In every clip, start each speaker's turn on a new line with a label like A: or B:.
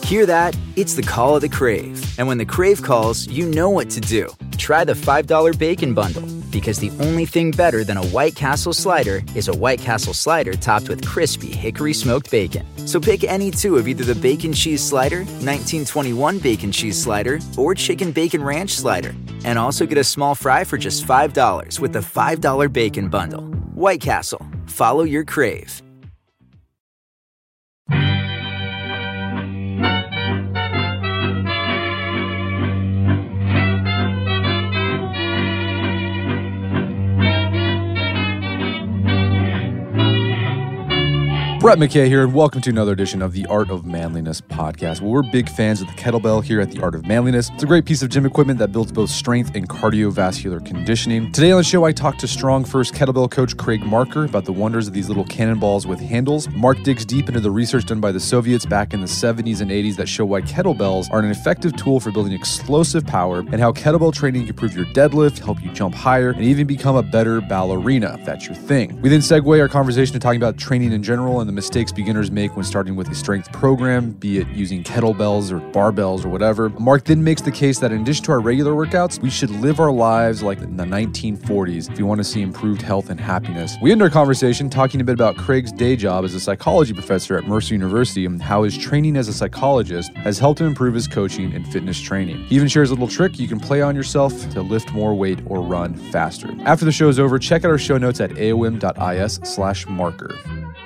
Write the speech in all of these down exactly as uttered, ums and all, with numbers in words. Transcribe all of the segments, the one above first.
A: Hear that? It's the call of the Crave. And when the Crave calls, you know what to do. Try the five dollar Bacon Bundle, because the only thing better than a White Castle slider is a White Castle slider topped with crispy hickory smoked bacon. So pick any two of either the Bacon Cheese Slider, nineteen twenty-one Bacon Cheese Slider, or Chicken Bacon Ranch Slider. And also get a small fry for just five dollars with the five dollar Bacon Bundle. White Castle. Follow your Crave.
B: Brett McKay here, and welcome to another edition of the Art of Manliness podcast. Well, we're big fans of the kettlebell here at the Art of Manliness. It's a great piece of gym equipment that builds both strength and cardiovascular conditioning. Today on the show, I talked to Strong First kettlebell coach Craig Marker about the wonders of these little cannonballs with handles. Mark digs deep into the research done by the Soviets back in the seventies and eighties that show why kettlebells are an effective tool for building explosive power, and how kettlebell training can improve your deadlift, help you jump higher, and even become a better ballerina, if that's your thing. We then segue our conversation to talking about training in general and the mistakes beginners make when starting with a strength program, be it using kettlebells or barbells or whatever. Mark then makes the case that in addition to our regular workouts, we should live our lives like in the nineteen forties if you want to see improved health and happiness. We end our conversation talking a bit about Craig's day job as a psychology professor at Mercer University and how his training as a psychologist has helped him improve his coaching and fitness training. He even shares a little trick you can play on yourself to lift more weight or run faster. After the show is over, check out our show notes at aom.is slash marker.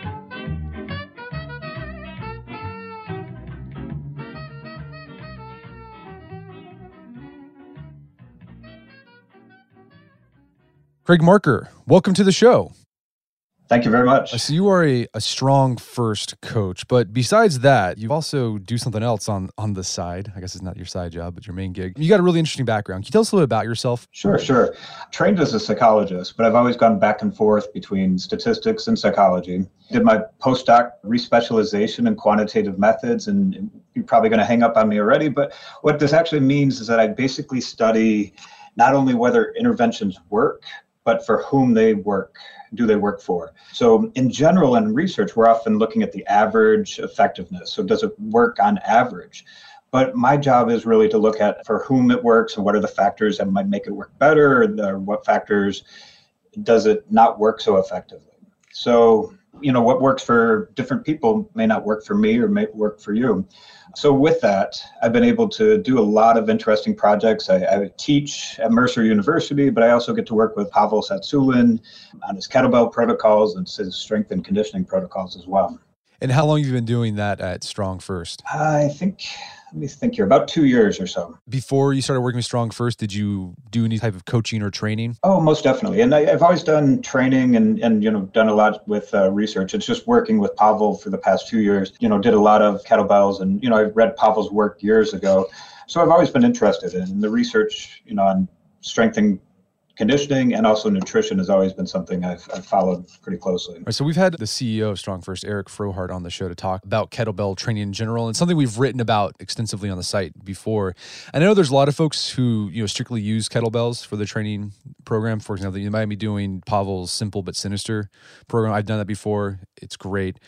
B: Craig Marker, welcome to the show.
C: Thank you very much.
B: So you are a, a Strong First coach, but besides that, you also do something else on, on the side. I guess it's not your side job, but your main gig. You got a really interesting background. Can you tell us a little bit about yourself?
C: Sure, sure. Trained as a psychologist, but I've always gone back and forth between statistics and psychology. Did my postdoc respecialization in quantitative methods, and you're probably going to hang up on me already, but what this actually means is that I basically study not only whether interventions work, but for whom they work, do they work for? So in general, in research, we're often looking at the average effectiveness. So does it work on average? But my job is really to look at for whom it works and what are the factors that might make it work better, or what factors does it not work so effectively? So, you know, what works for different people may not work for me or may work for you. So with that, I've been able to do a lot of interesting projects. I, I teach at Mercer University, but I also get to work with Pavel Tsatsouline on his kettlebell protocols and his strength and conditioning protocols as well.
B: And how long have you been doing that at Strong First?
C: I think, let me think here, about two years or so.
B: Before you started working with Strong First, did you do any type of coaching or training?
C: Oh, most definitely. And I, I've always done training and, and, you know, done a lot with uh, research. It's just working with Pavel for the past two years, you know, did a lot of kettlebells, and, you know, I read Pavel's work years ago. So I've always been interested in the research, you know, on strength and conditioning, and also nutrition has always been something I've, I've followed pretty closely.
B: Right, so we've had the C E O of Strong First, Eric Frohart, on the show to talk about kettlebell training in general, and something we've written about extensively on the site before. And I know there's a lot of folks who, you know, strictly use kettlebells for the training program. For example, you might be doing Pavel's Simple But Sinister program. I've done that before. It's great.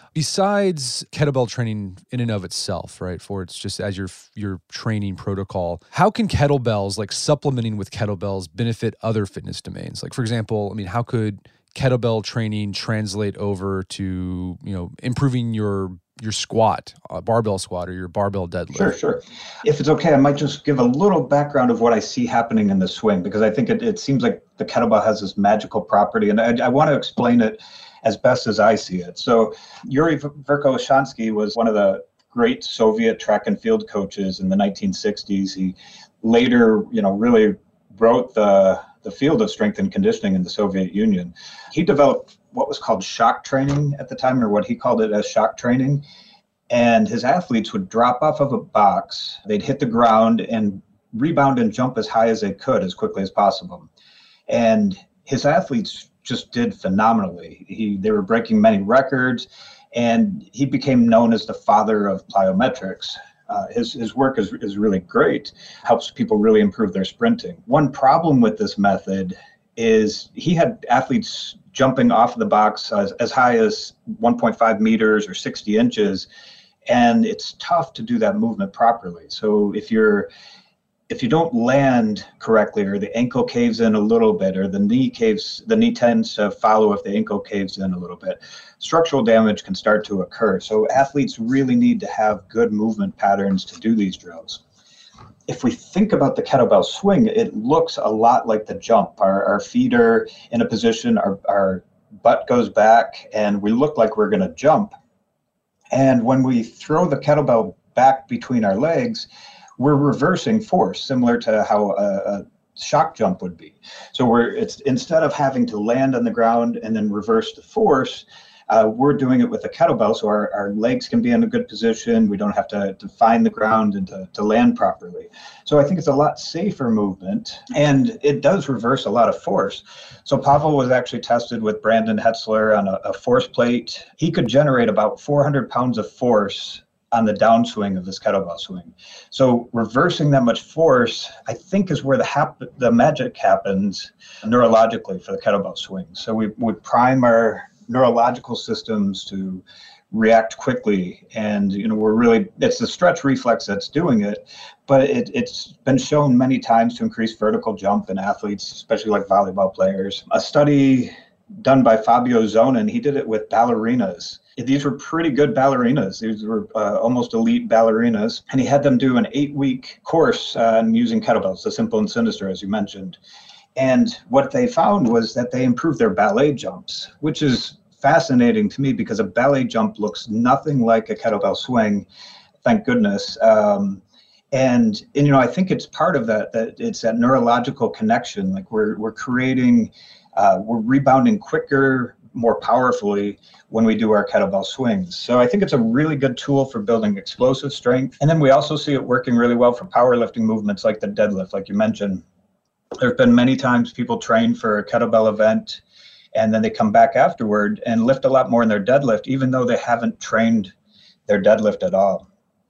B: Besides kettlebell training in and of itself, right, for it's just as your your training protocol, how can kettlebells, like supplementing with kettlebells, benefit other fitness domains? Like, for example, I mean, how could kettlebell training translate over to, you know, improving your your squat, uh, barbell squat, or your barbell deadlift?
C: Sure, sure. If it's okay, I might just give a little background of what I see happening in the swing, because I think it, it seems like the kettlebell has this magical property, and I, I want to explain it as best as I see it. So Yuri Verkhoshansky was one of the great Soviet track and field coaches in the nineteen sixties. He later, you know, really wrote the, the field of strength and conditioning in the Soviet Union. He developed what was called shock training at the time, or what he called it as shock training. And his athletes would drop off of a box, they'd hit the ground and rebound and jump as high as they could as quickly as possible. And his athletes just did phenomenally. He, they were breaking many records, and he became known as the father of plyometrics. Uh, his his work is is really great, helps people really improve their sprinting. One problem with this method is he had athletes jumping off the box as, as high as one point five meters or sixty inches, And it's tough to do that movement properly. So if you're if you don't land correctly, or the ankle caves in a little bit, or the knee caves, the knee tends to follow if the ankle caves in a little bit, structural damage can start to occur. So athletes really need to have good movement patterns to do these drills. If we think about the kettlebell swing, it looks a lot like the jump. Our, our feet are in a position, our, our butt goes back, and we look like we're going to jump. And when we throw the kettlebell back between our legs, we're reversing force, similar to how a, a shock jump would be. So we're it's instead of having to land on the ground and then reverse the force, uh, we're doing it with a kettlebell, so our, our legs can be in a good position. We don't have to, to find the ground and to, to land properly. So I think it's a lot safer movement, and it does reverse a lot of force. So Pavel was actually tested with Brandon Hetzler on a, a force plate. He could generate about four hundred pounds of force on the downswing of this kettlebell swing. So reversing that much force, I think, is where the hap- the magic happens neurologically for the kettlebell swing. So we, we prime our neurological systems to react quickly. And, you know, we're really, it's the stretch reflex that's doing it, but it, it's been shown many times to increase vertical jump in athletes, especially like volleyball players. A study done by Fabio Zonin, he did it with ballerinas. These were pretty good ballerinas. These were uh, almost elite ballerinas. And he had them do an eight-week course on uh, using kettlebells, the simple and sinister, as you mentioned. And what they found was that they improved their ballet jumps, which is fascinating to me because a ballet jump looks nothing like a kettlebell swing, thank goodness. Um, and, and, you know, I think it's part of that, that it's that neurological connection. Like we're, we're creating, uh, we're rebounding quicker, more powerfully when we do our kettlebell swings. So I think it's a really good tool for building explosive strength. And then we also see it working really well for powerlifting movements like the deadlift, like you mentioned. There have been many times people train for a kettlebell event and then they come back afterward and lift a lot more in their deadlift, even though they haven't trained their deadlift at all.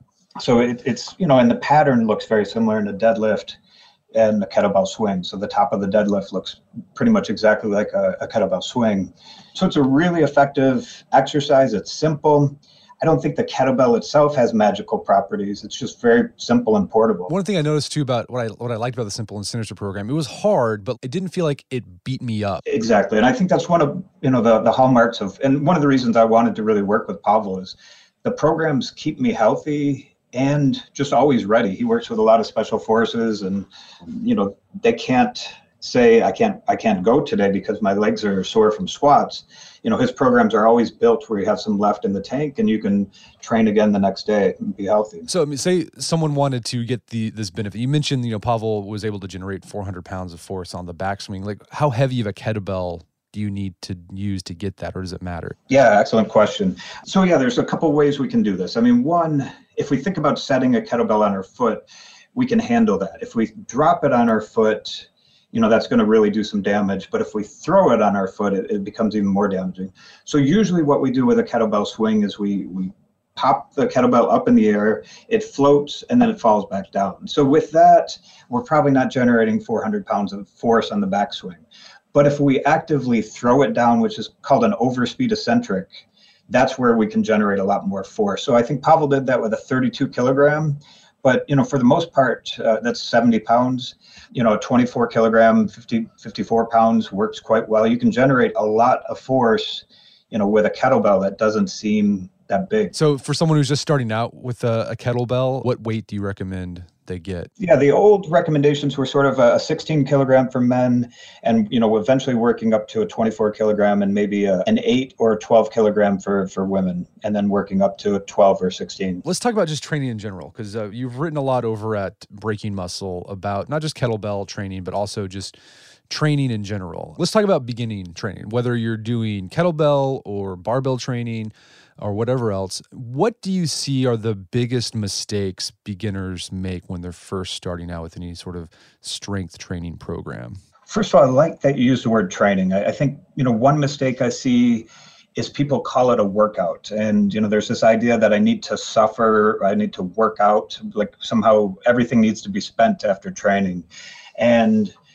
C: So it, it's, you know, and the pattern looks very similar in a deadlift and a kettlebell swing. So the top of the deadlift looks pretty much exactly like a, a kettlebell swing. So it's a really effective exercise. It's simple. I don't think the kettlebell itself has magical properties. It's just very simple and portable.
B: One thing I noticed too about what I what I liked about the Simple and Sinister program, it was hard, but it didn't feel like it beat me up.
C: Exactly. And I think that's one of, you know, the, the hallmarks of, and one of the reasons I wanted to really work with Pavel is the programs keep me healthy and just always ready. He works with a lot of special forces, and, you know, they can't say, I can't, I can't go today because my legs are sore from squats. You know, his programs are always built where you have some left in the tank and you can train again the next day and be healthy.
B: So I mean, say someone wanted to get the this benefit. You mentioned, you know, Pavel was able to generate four hundred pounds of force on the backswing. Like, how heavy of a kettlebell do you need to use to get that, or does it matter?
C: Yeah, excellent question. So yeah, there's a couple ways we can do this. I mean, one, if we think about setting a kettlebell on our foot, we can handle that. If we drop it on our foot, you know, that's going to really do some damage. But if we throw it on our foot, it, it becomes even more damaging. So usually what we do with a kettlebell swing is we we pop the kettlebell up in the air, it floats, and then it falls back down. So with that, we're probably not generating four hundred pounds of force on the backswing. But if we actively throw it down, which is called an overspeed eccentric, that's where we can generate a lot more force. So I think Pavel did that with a thirty-two kilogram. But, you know, for the most part, uh, that's seventy pounds. You know, twenty-four kilogram, fifty, fifty-four pounds works quite well. You can generate a lot of force, you know, with a kettlebell that doesn't seem that big.
B: So for someone who's just starting out with a, a kettlebell, what weight do you recommend they get?
C: Yeah, the old recommendations were sort of a sixteen kilogram for men, and, you know, eventually working up to a twenty-four kilogram and maybe a, an eight or twelve kilogram for, for women, and then working up to a twelve or sixteen.
B: Let's talk about just training in general, because uh, you've written a lot over at Breaking Muscle about not just kettlebell training, but also just training in general. Let's talk about beginning training, whether you're doing kettlebell or barbell training or whatever else. What do you see are the biggest mistakes beginners make when they're first starting out with any sort of strength training program?
C: First of all, I like that you use the word training. I, I think, you know, one mistake I see is people call it a workout. And, you know, there's this idea that I need to suffer, I need to work out, like somehow everything needs to be spent after training. And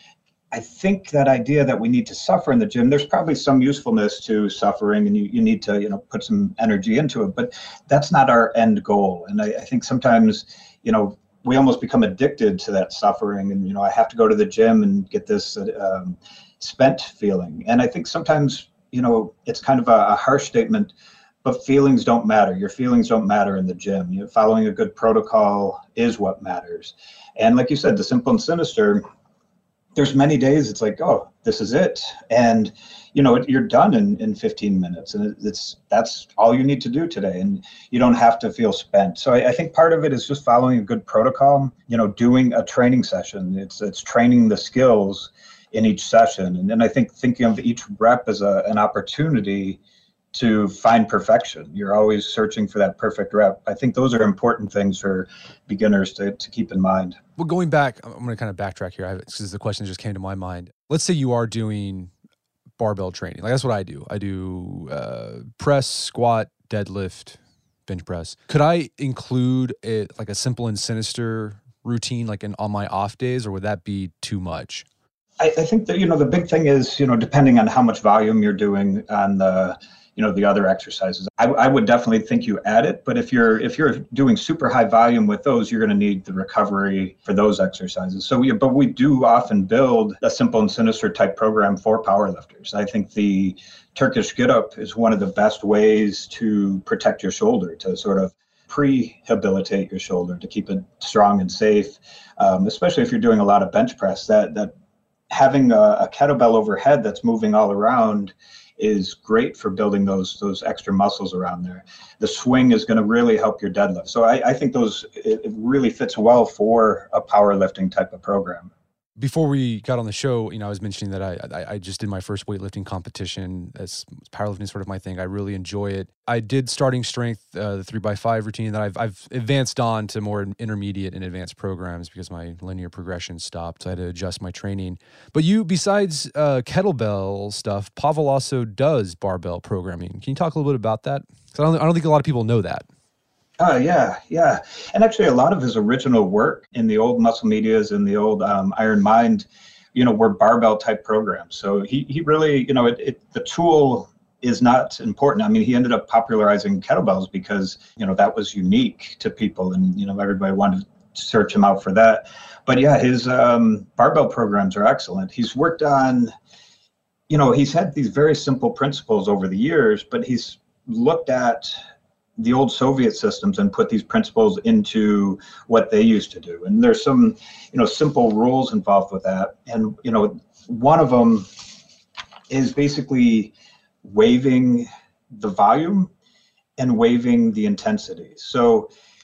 C: I think that idea that we need to suffer in the gym, there's probably some usefulness to suffering, and you, you need to, you know, put some energy into it, but that's not our end goal. And I, I think sometimes, you know, we almost become addicted to that suffering, and, you know, I have to go to the gym and get this um, spent feeling. And I think sometimes, you know, it's kind of a, a harsh statement, but feelings don't matter. Your feelings don't matter in the gym. You know, following a good protocol is what matters. And like you said, the simple and sinister, there's many days it's like, oh, this is it. And, you know, you're done in, in fifteen minutes, and it's, that's all you need to do today. And you don't have to feel spent. So I, I think part of it is just following a good protocol, you know, doing a training session. It's, it's training the skills in each session. And then I think thinking of each rep as a, an opportunity to find perfection. You're always searching for that perfect rep. I think those are important things for beginners to, to keep in mind.
B: Well, going back, I'm going to kind of backtrack here because the question just came to my mind. Let's say you are doing barbell training. Like, that's what I do. I do uh, press, squat, deadlift, bench press. Could I include it like a simple and sinister routine, like in, on my off days, or would that be too much?
C: I, I think that, you know, the big thing is, you know, depending on how much volume you're doing on the, you know, the other exercises, I, I would definitely think you add it. But if you're if you're doing super high volume with those, you're going to need the recovery for those exercises. So we, but we do often build a simple and sinister type program for powerlifters. I think the Turkish get up is one of the best ways to protect your shoulder, to sort of prehabilitate your shoulder, to keep it strong and safe, um, especially if you're doing a lot of bench press. That that having a, a kettlebell overhead that's moving all around is great for building those those extra muscles around there. The swing is going to really help your deadlift. So I, I think those it, it really fits well for a powerlifting type of program.
B: Before we got on the show, you know, I was mentioning that I, I I just did my first weightlifting competition. As powerlifting is sort of my thing. I really enjoy it. I did starting strength, uh, the three by five routine that I've I've advanced on to more intermediate and advanced programs because my linear progression stopped. So I had to adjust my training. But you, besides uh, kettlebell stuff, Pavel also does barbell programming. Can you talk a little bit about that? Because I don't I don't think a lot of people know that.
C: Oh, yeah, yeah. And actually, a lot of his original work in the old Muscle Medias and the old um, Iron Mind, you know, were barbell type programs. So he he really, you know, it, it the tool is not important. I mean, he ended up popularizing kettlebells because, you know, that was unique to people, and, you know, everybody wanted to search him out for that. But yeah, his um, barbell programs are excellent. He's worked on, you know, he's had these very simple principles over the years, but he's looked at the old Soviet systems and put these principles into what they used to do. And there's some, you know, simple rules involved with that. And, you know, one of them is basically waiving the volume and waiving the intensity. So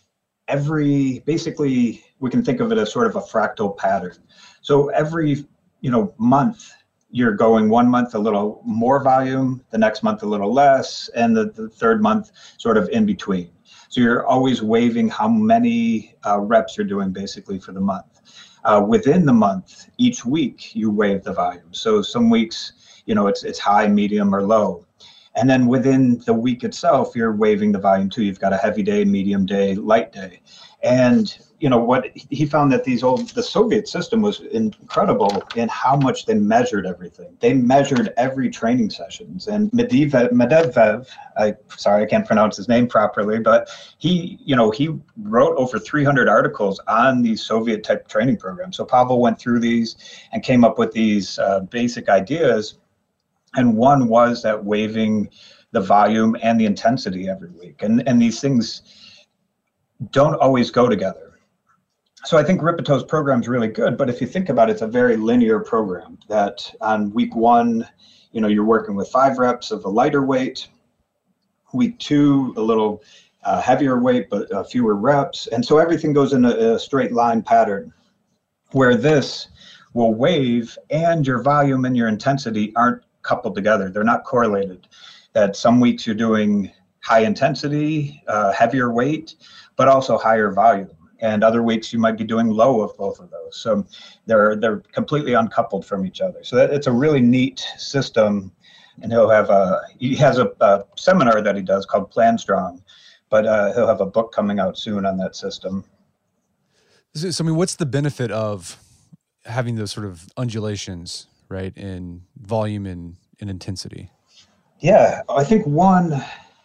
C: every, basically, we can think of it as sort of a fractal pattern. So every, you know, month, you're going one month a little more volume, the next month a little less, and the, the third month sort of in between. So you're always waiving how many uh, reps you're doing basically for the month. Uh, within the month, each week you waive the volume. So some weeks, you know, it's it's high, medium, or low. And then within the week itself, you're waiving the volume too. You've got a heavy day, medium day, light day. And, you know, what he found that these old, the Soviet system was incredible in how much they measured everything. They measured every training sessions. And Medvedev, Medvedev, I sorry, I can't pronounce his name properly, but he, you know, he wrote over three hundred articles on these Soviet type training programs. So Pavel went through these and came up with these uh, basic ideas. And one was that waiving the volume and the intensity every week. And, and these things don't always go together. So I think Rippetoe's program is really good, but if you think about it, it's a very linear program that on week one, you know, you're working with five reps of a lighter weight. Week two, a little uh, heavier weight, but uh, fewer reps. And so everything goes in a, a straight line pattern, where this will waive and your volume and your intensity aren't coupled together. They're not correlated. That some weeks you're doing high intensity, uh, heavier weight, but also higher volume. And other weeks you might be doing low of both of those. So they're they're completely uncoupled from each other. So that, it's a really neat system. And he'll have a he has a, a seminar that he does called Plan Strong, but uh, he'll have a book coming out soon on that system.
B: So, I mean, what's the benefit of having those sort of undulations, right, in volume and, and intensity?
C: Yeah, I think one,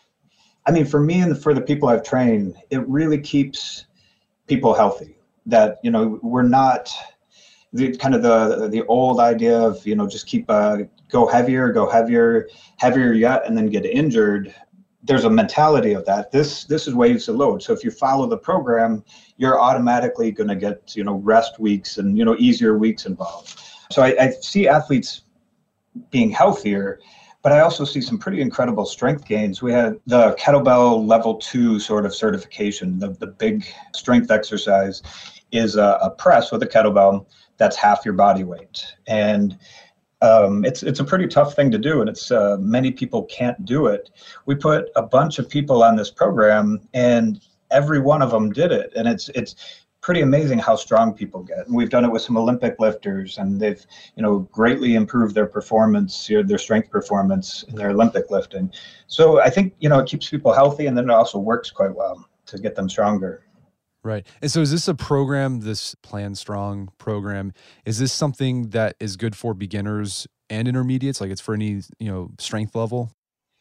C: I mean, for me and for the people I've trained, it really keeps people healthy. That, you know, we're not the kind of the the old idea of, you know, just keep uh, go heavier, go heavier, heavier yet, and then get injured. There's a mentality of that. This this is waves to load. So if you follow the program, you're automatically going to get, you know, rest weeks and, you know, easier weeks involved. So I, I see athletes being healthier, but I also see some pretty incredible strength gains. We had the kettlebell level two sort of certification. The, the big strength exercise is a, a press with a kettlebell that's half your body weight. And um, it's it's a pretty tough thing to do, and it's uh, many people can't do it. We put a bunch of people on this program, and every one of them did it. And it's it's pretty amazing how strong people get. And we've done it with some Olympic lifters, and they've, you know, greatly improved their performance, their strength performance in their Olympic lifting. So I think, you know, it keeps people healthy, and then it also works quite well to get them stronger.
B: Right. And so is this a program, this Plan Strong program, is this something that is good for beginners and intermediates? Like it's for any, you know, strength level?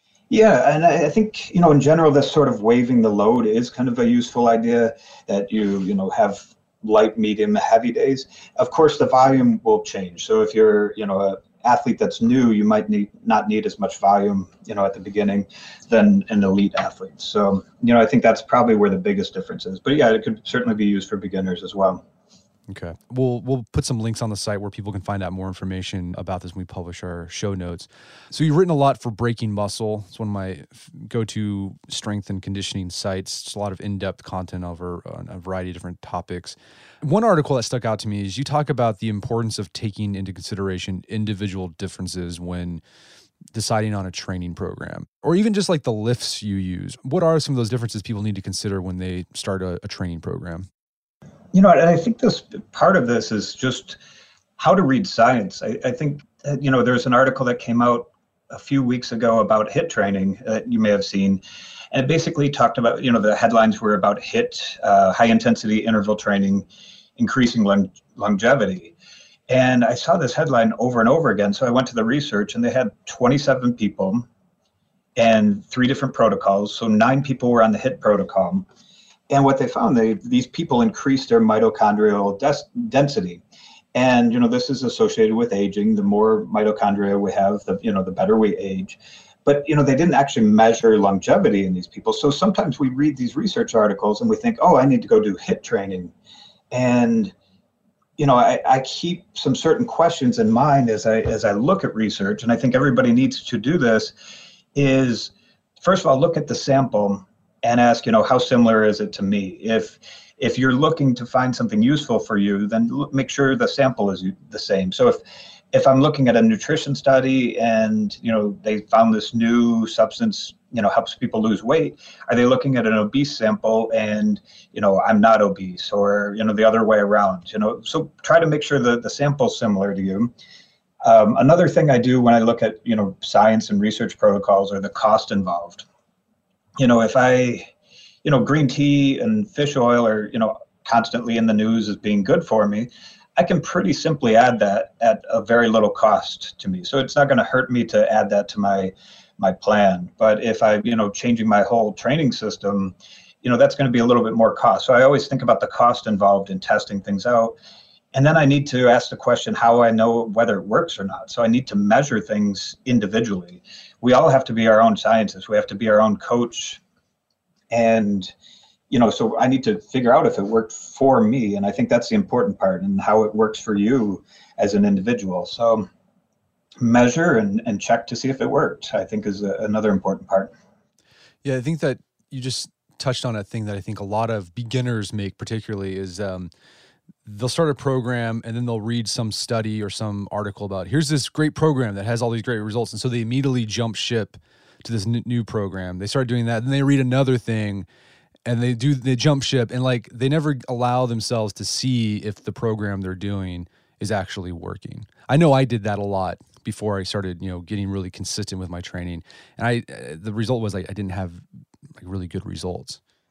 C: Yeah, and I think, you know, in general, this sort of waiving the load is kind of a useful idea, that you, you know, have light, medium, heavy days. Of course, the volume will change. So if you're, you know, a athlete that's new, you might need not need as much volume, you know, at the beginning than an elite athlete. So, you know, I think that's probably where the biggest difference is. But yeah, it could certainly be used for beginners as well.
B: Okay. We'll we'll put some links on the site where people can find out more information about this when we publish our show notes. So you've written a lot for Breaking Muscle. It's one of my go-to strength and conditioning sites. It's a lot of in-depth content over a variety of different topics. One article that stuck out to me is you talk about the importance of taking into consideration individual differences when deciding on a training program, or even just like the lifts you use. What are some of those differences people need to consider when they start a, a training program?
C: You know, and I think this part of this is just how to read science. I, I think, you know, there's an article that came out a few weeks ago about HIIT training that you may have seen. And it basically talked about, you know, the headlines were about HIIT, uh, high intensity interval training, increasing long- longevity. And I saw this headline over and over again. So I went to the research, and they had twenty-seven people and three different protocols. So nine people were on the HIIT protocol. And what they found, they these people increased their mitochondrial des- density. And, you know, this is associated with aging. The more mitochondria we have, the, you know, the better we age. But, you know, they didn't actually measure longevity in these people. So sometimes we read these research articles and we think, oh, I need to go do HIIT training. And, you know, I, I keep some certain questions in mind as I as I look at research. And I think everybody needs to do this is, first of all, look at the sample and ask, you know, how similar is it to me? If if you're looking to find something useful for you, then look, make sure the sample is the same. So if if I'm looking at a nutrition study and, you know, they found this new substance, you know, helps people lose weight, are they looking at an obese sample and, you know, I'm not obese, or, you know, the other way around, you know? So try to make sure that the sample's similar to you. Um, another thing I do when I look at, you know, science and research protocols are the cost involved. You know, if I, you know, green tea and fish oil are, you know, constantly in the news as being good for me, I can pretty simply add that at a very little cost to me. So it's not going to hurt me to add that to my my plan. But if I, you know, changing my whole training system, you know, that's going to be a little bit more cost. So I always think about the cost involved in testing things out. And then I need to ask the question, how I know whether it works or not. So I need to measure things individually. We all have to be our own scientists. We have to be our own coach. And, you know, so I need to figure out if it worked for me. And I think that's the important part, and how it works for you as an individual. So measure and, and check to see if it worked, I think is a, another important part.
B: Yeah, I think that you just touched on a thing that I think a lot of beginners make particularly is um, they'll start a program and then they'll read some study or some article about, here's this great program that has all these great results. And so they immediately jump ship to this n- new program. They start doing that. Then they read another thing and they do, they jump ship, and like, they never allow themselves to see if the program they're doing is actually working. I know I did that a lot before I started, you know, getting really consistent with my training. And I, uh, the result was like, I didn't have like really good results.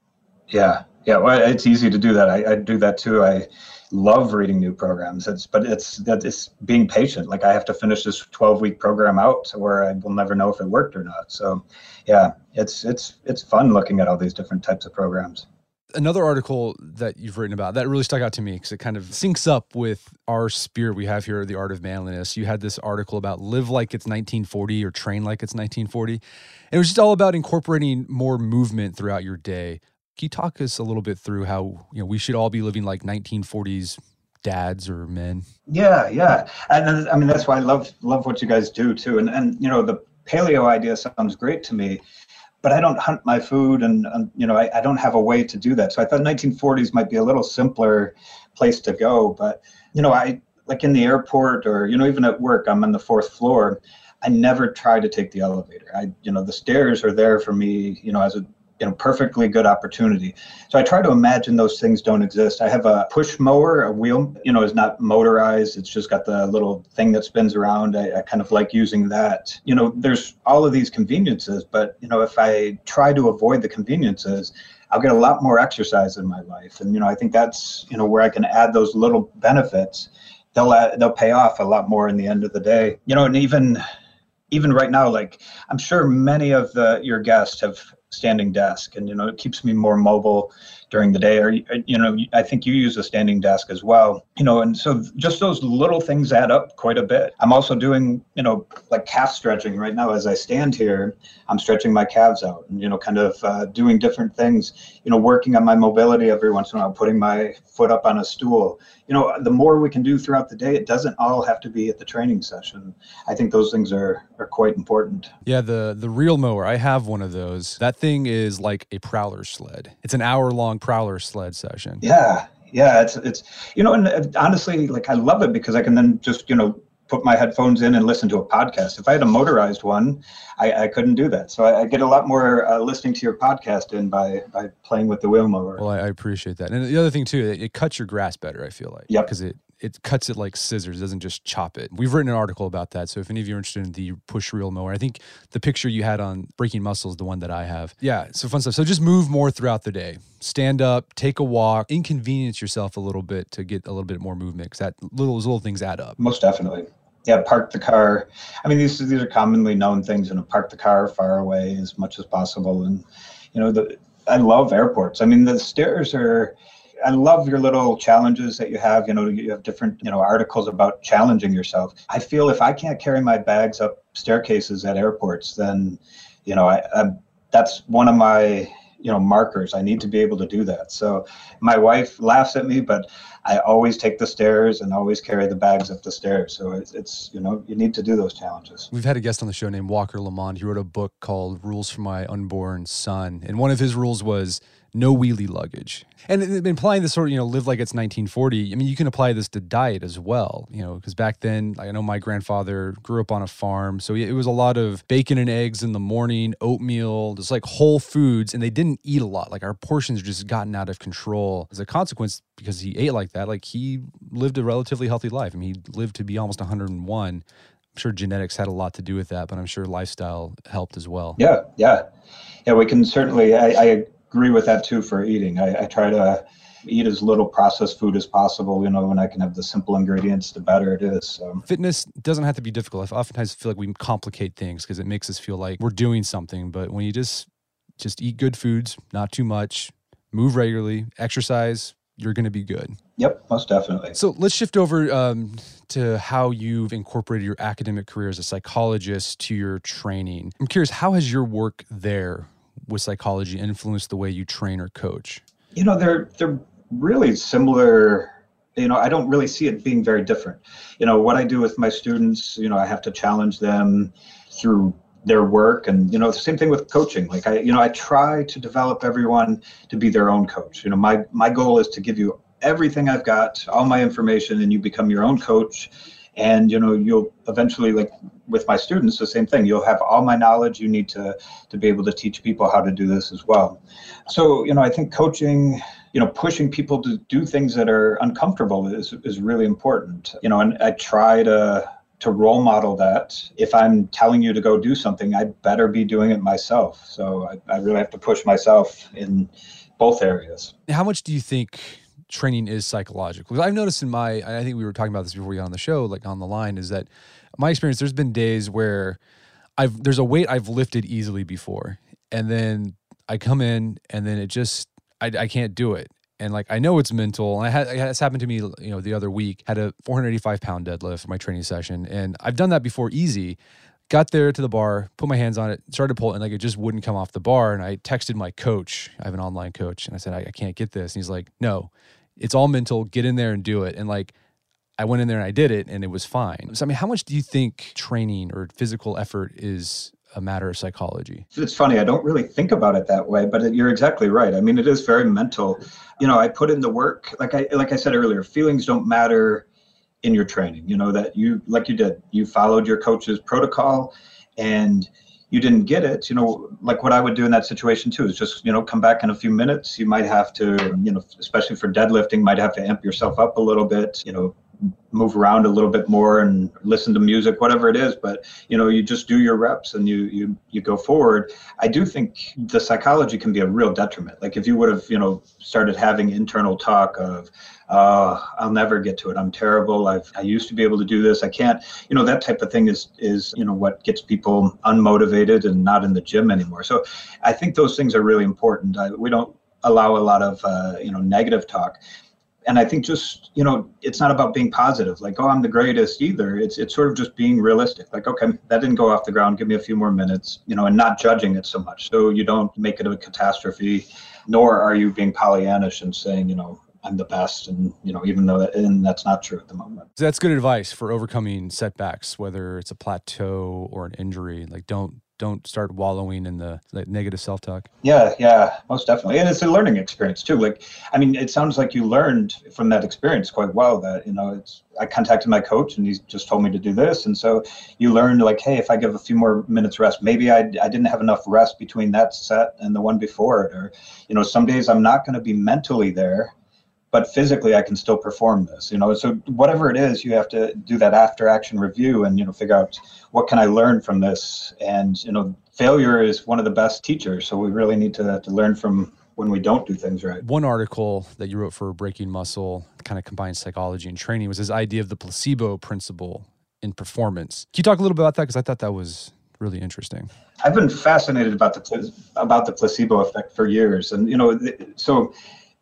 C: Yeah. Yeah. Well, it's easy to do that. I, I do that too. I love reading new programs. It's, but it's, that it's being patient. Like I have to finish this twelve week program out where I will never know if it worked or not. So yeah, it's, it's, it's fun looking at all these different types of programs.
B: Another article that you've written about that really stuck out to me because it kind of syncs up with our spirit we have here at the Art of Manliness. You had this article about live like it's nineteen forty or train like it's nineteen forty. And it was just all about incorporating more movement throughout your day. Can you talk us a little bit through how, you know, we should all be living like nineteen forties dads or men? Yeah,
C: yeah. And I mean, that's why I love love what you guys do too. And, and you know, the paleo idea sounds great to me. But I don't hunt my food and, and you know, I, I don't have a way to do that. So I thought nineteen forties might be a little simpler place to go. But, you know, I like in the airport or, you know, even at work, I'm on the fourth floor. I never try to take the elevator. I, you know, the stairs are there for me, you know, as a you know, perfectly good opportunity. So I try to imagine those things don't exist. I have a push mower, a wheel, you know, is not motorized. It's just got the little thing that spins around. I, I kind of like using that. You know, there's all of these conveniences, but, you know, if I try to avoid the conveniences, I'll get a lot more exercise in my life. And, you know, I think that's, you know, where I can add those little benefits. They'll, uh, they'll pay off a lot more in the end of the day. You know, and even, even right now, like, I'm sure many of the, your guests have standing desk and, you know, it keeps me more mobile during the day. Or, you know, I think you use a standing desk as well, you know, and so just those little things add up quite a bit. I'm also doing, you know, like calf stretching right now. As I stand here, I'm stretching my calves out and, you know, kind of uh, doing different things, you know, working on my mobility every once in a while, putting my foot up on a stool. You know, the more we can do throughout the day, it doesn't all have to be at the training session. I think those things are are quite important.
B: Yeah, the the reel mower, I have one of those. That thing is like a prowler sled. It's an hour long prowler sled session.
C: Yeah, yeah, it's it's you know, and honestly, like I love it because I can then just, you know, put my headphones in and listen to a podcast. If I had a motorized one, I, I couldn't do that. So I, I get a lot more uh, listening to your podcast in by by playing with the wheel mower.
B: Well, I, I appreciate that. And the other thing too, it, it cuts your grass better, I feel like.
C: Yep.
B: Because it, it cuts it like scissors, it doesn't just chop it. We've written an article about that. So if any of you are interested in the push reel mower, I think the picture you had on Breaking Muscle is the one that I have. Yeah, so fun stuff. So just move more throughout the day. Stand up, take a walk, inconvenience yourself a little bit to get a little bit more movement because that little, those little things add up.
C: Most definitely. Yeah, park the car. I mean, these these are commonly known things. You know, park the car far away as much as possible. And you know, the I love airports. I mean, the stairs are. I love your little challenges that you have. You know, you have different you know articles about challenging yourself. I feel if I can't carry my bags up staircases at airports, then you know, I, I that's one of my you know markers. I need to be able to do that. So my wife laughs at me, but I always take the stairs and always carry the bags up the stairs. So it's, it's, you know, you need to do those challenges.
B: We've had a guest on the show named Walker Lamond. He wrote a book called Rules for My Unborn Son. And one of his rules was no wheelie luggage. And implying this sort of, you know, live like it's nineteen forty. I mean, you can apply this to diet as well, you know, because back then, I know my grandfather grew up on a farm. So it was a lot of bacon and eggs in the morning, oatmeal, just like whole foods. And they didn't eat a lot. Like our portions just gotten out of control. As a consequence, because he ate like that, like he lived a relatively healthy life. I mean, he lived to be almost one hundred and one. I'm sure genetics had a lot to do with that, but I'm sure lifestyle helped as well.
C: Yeah, yeah. Yeah, we can certainly, I, I agree with that too for eating. I, I try to eat as little processed food as possible. You know, when I can have the simple ingredients, the better it is. So.
B: Fitness doesn't have to be difficult. I oftentimes feel like we complicate things because it makes us feel like we're doing something. But when you just just eat good foods, not too much, move regularly, exercise, you're going to be good.
C: Yep, most definitely.
B: So let's shift over um, to how you've incorporated your academic career as a psychologist to your training. I'm curious, how has your work there with psychology influenced the way you train or coach?
C: You know, they're they're really similar. You know, I don't really see it being very different. You know, what I do with my students, you know, I have to challenge them through their work. And, you know, the same thing with coaching. Like I, you know, I try to develop everyone to be their own coach. You know, my, my goal is to give you everything I've got, all my information, and you become your own coach. And, you know, you'll eventually, like with my students, the same thing. You'll have all my knowledge. You need to, to be able to teach people how to do this as well. So, you know, I think coaching, you know, pushing people to do things that are uncomfortable is, is really important. You know, and I try to, to role model that. If I'm telling you to go do something, I better be doing it myself. So I, I really have to push myself in both areas.
B: How much do you think training is psychological? Because I've noticed in my, I think we were talking about this before we got on the show, like on the line, is that my experience, there's been days where I've, there's a weight I've lifted easily before. And then I come in and then it just, I, I can't do it. And like, I know it's mental. And I had, it's happened to me, you know, the other week, had a four hundred eighty-five pound deadlift for my training session. And I've done that before easy. Got there to the bar, put my hands on it, started to pull it, and like it just wouldn't come off the bar. And I texted my coach. I have an online coach. And I said, I, I can't get this. And he's like, no, it's all mental. Get in there and do it. And like, I went in there and I did it and it was fine. So, I mean, how much do you think training or physical effort is a matter of psychology?
C: It's funny. I don't really think about it that way, but you're exactly right. I mean, it is very mental. You know, I put in the work, like I, like I said earlier, feelings don't matter in your training, you know, that you, like you did, you followed your coach's protocol and you didn't get it, you know, like what I would do in that situation too is just, you know, come back in a few minutes. You might have to, you know, especially for deadlifting, might have to amp yourself up a little bit, you know, move around a little bit more and listen to music, whatever it is. But, you know, you just do your reps and you, you, you go forward. I do think the psychology can be a real detriment. Like if you would have, you know, started having internal talk of, uh, I'll never get to it. I'm terrible. I've, I used to be able to do this. I can't, you know, that type of thing is, is, you know, what gets people unmotivated and not in the gym anymore. So I think those things are really important. I, we don't allow a lot of, uh, you know, negative talk. And I think just, you know, it's not about being positive, like, oh, I'm the greatest either. It's it's sort of just being realistic. Like, okay, that didn't go off the ground. Give me a few more minutes, you know, and not judging it so much. So you don't make it a catastrophe, nor are you being Pollyannish and saying, you know, I'm the best. And, you know, even though that, and that's not true at the moment.
B: So that's good advice for overcoming setbacks, whether it's a plateau or an injury. Like, don't don't start wallowing in the like, negative self-talk.
C: Yeah, yeah, most definitely. And it's a learning experience too. Like, I mean, it sounds like you learned from that experience quite well that, you know, it's, I contacted my coach and he just told me to do this. And so you learned like, hey, if I give a few more minutes rest, maybe I, I didn't have enough rest between that set and the one before it. Or, you know, some days I'm not going to be mentally there, but physically I can still perform this, you know. So whatever it is, you have to do that after action review and, you know, figure out what can I learn from this. And, you know, failure is one of the best teachers. So we really need to, to learn from when we don't do things right.
B: One article that you wrote for Breaking Muscle kind of combines psychology and training was this idea of the placebo principle in performance. Can you talk a little bit about that? Because I thought that was really interesting.
C: I've been fascinated about the, about the placebo effect for years. And, you know, so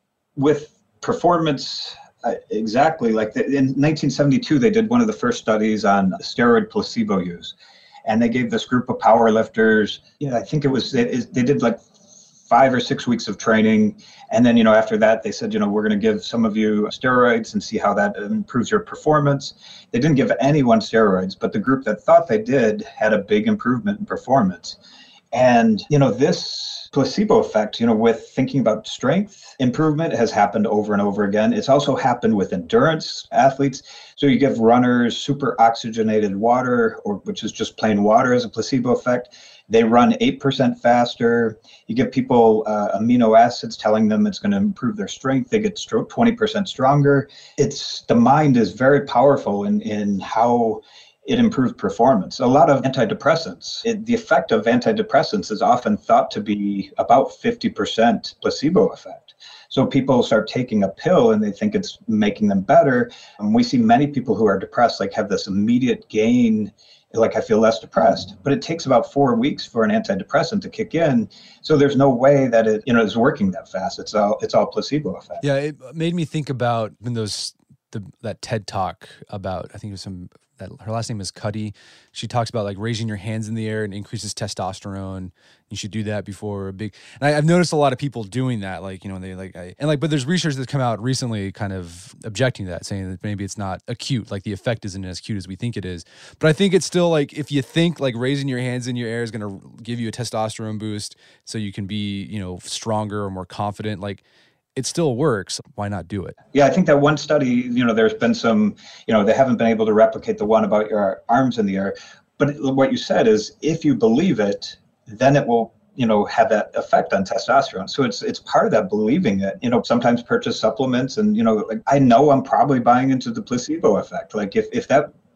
C: with performance, uh, exactly like the, in nineteen seventy-two, they did one of the first studies on steroid placebo use. And they gave this group of power lifters, yeah, I think it was, they, they did like five or six weeks of training. And then, you know, after that, they said, you know, we're going to give some of you steroids and see how that improves your performance. They didn't give anyone steroids, but the group that thought they did had a big improvement in performance. And, you know, this placebo effect, you know, with thinking about strength improvement has happened over and over again. It's also happened with endurance athletes. So you give runners super oxygenated water, or which is just plain water as a placebo effect. They run eight percent faster. You give people uh, amino acids telling them it's going to improve their strength. They get twenty percent stronger. It's the mind is very powerful in, in how it improves performance. A lot of antidepressants, it, the effect of antidepressants is often thought to be about fifty percent placebo effect. So people start taking a pill and they think it's making them better. And we see many people who are depressed, like have this immediate gain, like I feel less depressed, but it takes about four weeks for an antidepressant to kick in. So there's no way that it, you know, is working that fast. It's all, it's all placebo effect.
B: Yeah. It made me think about when those, the, that TED talk about, I think it was some, that her last name is Cuddy. She talks about like raising your hands in the air and increases testosterone. You should do that before a big, and I, I've noticed a lot of people doing that. Like, you know, they like, I, and like, but there's research that's come out recently kind of objecting to that, saying that maybe it's not acute, like the effect isn't as acute as we think it is. But I think it's still like, if you think like raising your hands in your air is going to give you a testosterone boost so you can be, you know, stronger or more confident, like, it still works. Why not do it?
C: Yeah, I think that one study, you know, there's been some, you know, they haven't been able to replicate the one about your arms in the air. But what you said is, if you believe it, then it will, you know, have that effect on testosterone. So it's it's part of that believing it. You know, sometimes purchase supplements and, you know, like I know I'm probably buying into the placebo effect. Like if, if that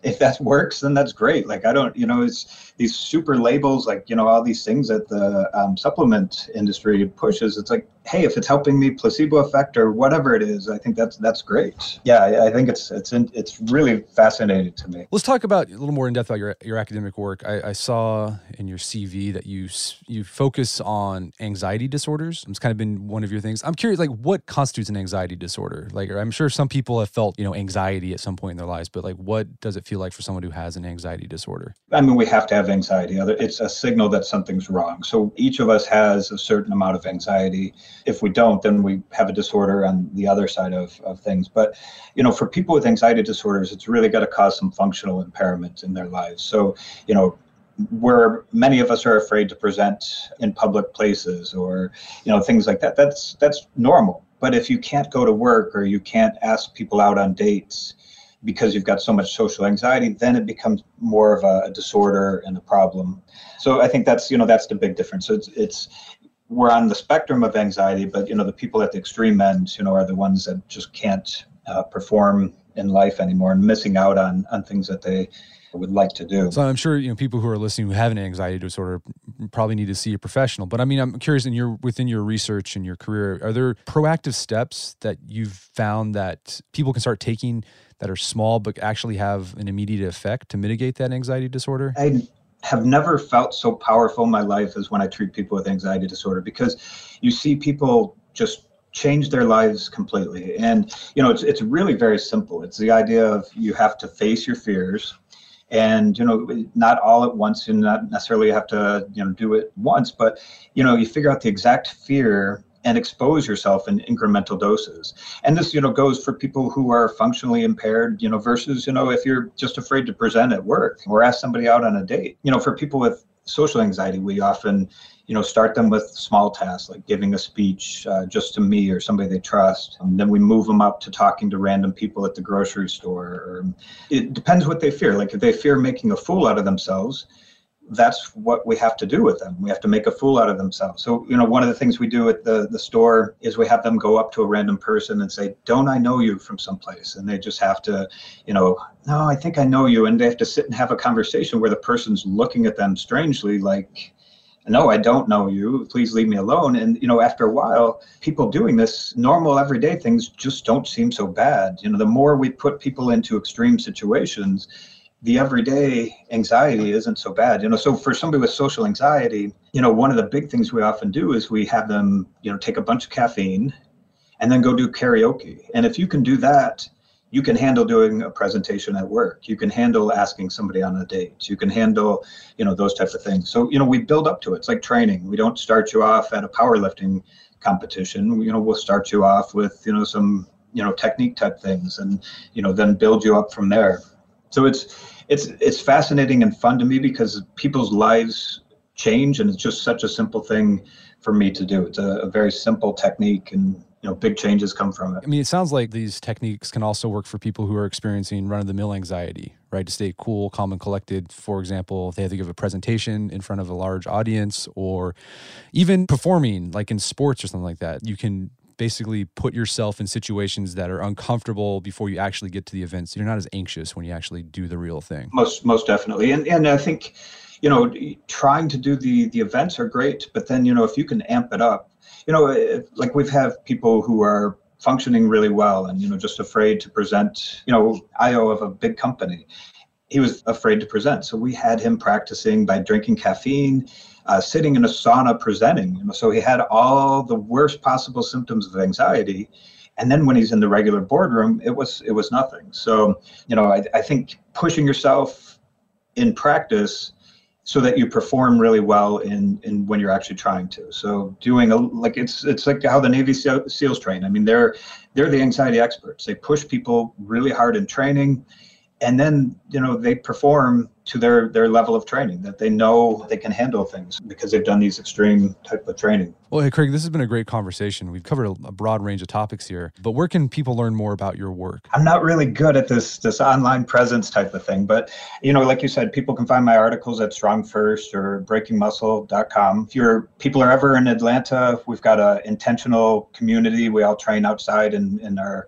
C: if that works, then that's great. Like, I don't, you know, it's these super labels, like, you know, all these things that the um, supplement industry pushes. It's like, hey, if it's helping me, placebo effect or whatever it is, I think that's that's great. Yeah, I, I think it's it's in, it's really fascinating to me.
B: Let's talk about a little more in depth about your your academic work. I, I saw in your C V that you you focus on anxiety disorders. It's kind of been one of your things. I'm curious, like, what constitutes an anxiety disorder? Like, I'm sure some people have felt, you know, anxiety at some point in their lives, but like, what does it feel like for someone who has an anxiety disorder?
C: I mean, we have to have anxiety. It's a signal that something's wrong. So each of us has a certain amount of anxiety. If we don't, then we have a disorder on the other side of, of things. But, you know, for people with anxiety disorders, it's really got to cause some functional impairment in their lives. So, you know, where many of us are afraid to present in public places or, you know, things like that, that's that's normal. But if you can't go to work or you can't ask people out on dates because you've got so much social anxiety, then it becomes more of a, a disorder and a problem. So I think that's, you know, that's the big difference. So it's, it's we're on the spectrum of anxiety, but, you know, the people at the extreme end, you know, are the ones that just can't uh, perform in life anymore and missing out on, on things that they would like to do.
B: So I'm sure, you know, people who are listening who have an anxiety disorder probably need to see a professional. But I mean, I'm curious, in your within your research and your career, are there proactive steps that you've found that people can start taking that are small but actually have an immediate effect to mitigate that anxiety disorder?
C: I have never felt so powerful in my life as when I treat people with anxiety disorder, because you see people just change their lives completely. And, you know, it's it's really very simple. It's the idea of you have to face your fears. And, you know, not all at once, and not necessarily have to, you know, do it once, but, you know, you figure out the exact fear and expose yourself in incremental doses. And this, you know, goes for people who are functionally impaired, you know, versus, you know, if you're just afraid to present at work or ask somebody out on a date. You know, for people with social anxiety, we often, you know, start them with small tasks like giving a speech uh, just to me or somebody they trust. And then we move them up to talking to random people at the grocery store. Or it depends what they fear. Like if they fear making a fool out of themselves, that's what we have to do with them. We have to make a fool out of themselves. So, you know, one of the things we do at the, the store is we have them go up to a random person and say, don't I know you from someplace? And they just have to, you know, no, I think I know you. And they have to sit and have a conversation where the person's looking at them strangely like, no, I don't know you. Please leave me alone. And, you know, after a while, people doing this, normal everyday things just don't seem so bad. You know, the more we put people into extreme situations, the everyday anxiety isn't so bad. You know, so for somebody with social anxiety, you know, one of the big things we often do is we have them, you know, take a bunch of caffeine and then go do karaoke. And if you can do that, you can handle doing a presentation at work. You can handle asking somebody on a date. You can handle, you know, those types of things. So, you know, we build up to it. It's like training. We don't start you off at a powerlifting competition. You know, we'll start you off with, you know, some, you know, technique type things and, you know, then build you up from there. So it's, it's, it's fascinating and fun to me because people's lives change, and it's just such a simple thing for me to do. It's a, a very simple technique, and, you know, big changes come from it.
B: I mean, it sounds like these techniques can also work for people who are experiencing run-of-the-mill anxiety, right? To stay cool, calm, and collected. For example, if they have to give a presentation in front of a large audience, or even performing, like in sports or something like that, you can basically put yourself in situations that are uncomfortable before you actually get to the event. So you're not as anxious when you actually do the real thing.
C: Most most definitely. And and I think, you know, trying to do the the events are great, but then, you know, if you can amp it up, you know, if, like we've have people who are functioning really well and, you know, just afraid to present, you know, I O of a big company. He was afraid to present. So we had him practicing by drinking caffeine, uh, sitting in a sauna presenting. You know, so he had all the worst possible symptoms of anxiety. And then when he's in the regular boardroom, it was it was nothing. So, you know, I, I think pushing yourself in practice so that you perform really well in, in when you're actually trying to. So doing a, like, it's it's like how the Navy SEALs train. I mean, they're they're the anxiety experts. They push people really hard in training. And then, you know, they perform to their, their level of training, that they know they can handle things because they've done these extreme type of training.
B: Well, hey, Craig, this has been a great conversation. We've covered a, a broad range of topics here, but where can people learn more about your work?
C: I'm not really good at this this online presence type of thing, but, you know, like you said, people can find my articles at strong first or breaking muscle dot com. If you're, people are ever in Atlanta, we've got an intentional community. We all train outside in, in our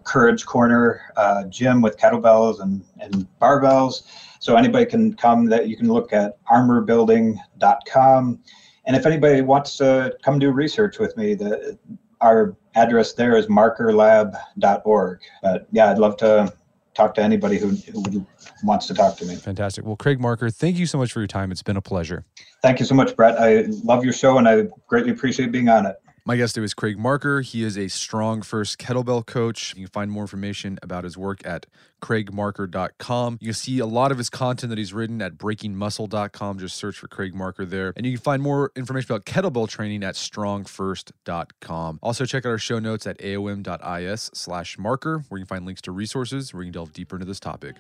C: Courage Corner uh, gym with kettlebells and, and barbells. So anybody can come. That you can look at armor building dot com. And if anybody wants to come do research with me, the, our address there is marker lab dot org. But yeah, I'd love to talk to anybody who, who wants to talk to me.
B: Fantastic. Well, Craig Marker, thank you so much for your time. It's been a pleasure.
C: Thank you so much, Brett. I love your show, and I greatly appreciate being on it.
B: My guest today is Craig Marker. He is a Strong First kettlebell coach. You can find more information about his work at craig marker dot com. You can see a lot of his content that he's written at breaking muscle dot com. Just search for Craig Marker there. And you can find more information about kettlebell training at strong first dot com. Also, check out our show notes at aom dot is slash marker, where you can find links to resources where you can delve deeper into this topic.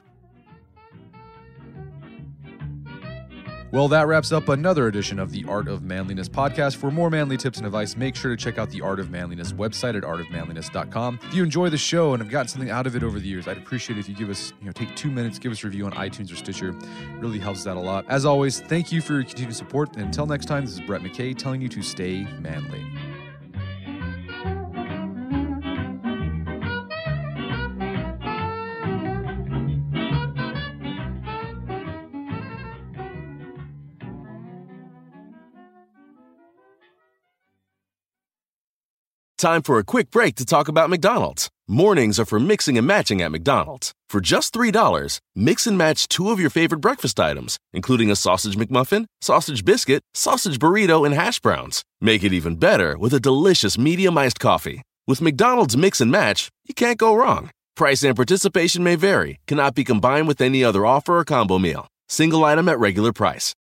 B: Well, that wraps up another edition of the Art of Manliness podcast. For more manly tips and advice, make sure to check out the Art of Manliness website at art of manliness dot com. If you enjoy the show and have gotten something out of it over the years, I'd appreciate it if you give us, you know, take two minutes, give us a review on iTunes or Stitcher. It really helps us out a lot. As always, thank you for your continued support. And until next time, this is Brett McKay telling you to stay manly.
D: Time for a quick break to talk about McDonald's. Mornings are for mixing and matching at McDonald's. For just three dollars, mix and match two of your favorite breakfast items, including a sausage McMuffin, sausage biscuit, sausage burrito, and hash browns. Make it even better with a delicious medium iced coffee. With McDonald's Mix and Match, you can't go wrong. Price and participation may vary, cannot be combined with any other offer or combo meal. Single item at regular price.